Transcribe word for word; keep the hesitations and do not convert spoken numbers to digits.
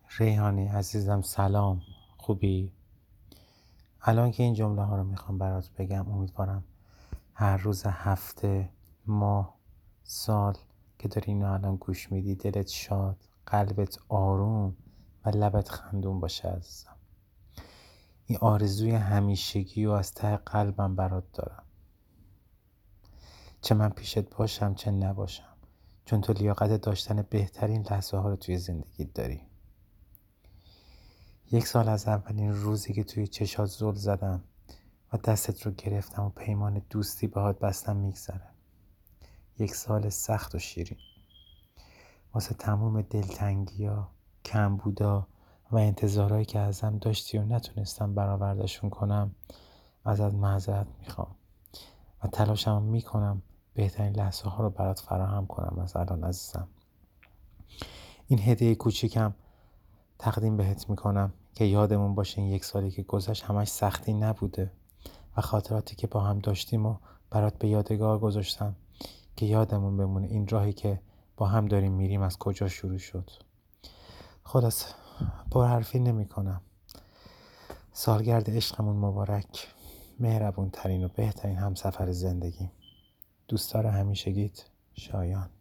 ریحانی عزیزم سلام، خوبی؟ الان که این جمله ها رو میخوام برات بگم امیدوارم هر روز هفته، ماه، سال که داری اینو الان گوش میدی دلت شاد، قلبت آروم و لبت خندون باشه عزیزم. این آرزوی همیشگی و از ته قلبم برات دارم، چه من پیشت باشم چه نباشم، چون تو لیاقت داشتن بهترین لحظه ها رو توی زندگیت داری. یک سال از اولین روزی که توی چشات زل زدم و دستت رو گرفتم و پیمان دوستی باهات بستم میگذره. یک سال سخت و شیرین واسه تموم دلتنگی‌ها، کمبودا و انتظارهایی که ازم داشتی و نتونستم برآوردشون کنم. ازت معذرت میخوام و تلاشم میکنم بهترین لحظه ها رو برات فراهم کنم. از الان عزیزم این هدیه کوچیکم تقدیم بهت میکنم که یادمون باشه این یک سالی که گذشت همش سختی نبوده و خاطراتی که با هم داشتیم و برات به یادگار گذاشتم که یادمون بمونه این راهی که با هم داریم میریم از کجا شروع شد. خلاص پر حرفی نمی کنم. سالگرد عشقمون مبارک. مهربون ترین و بهترین همسفر زندگی. دوستدار همیشگیت شایان.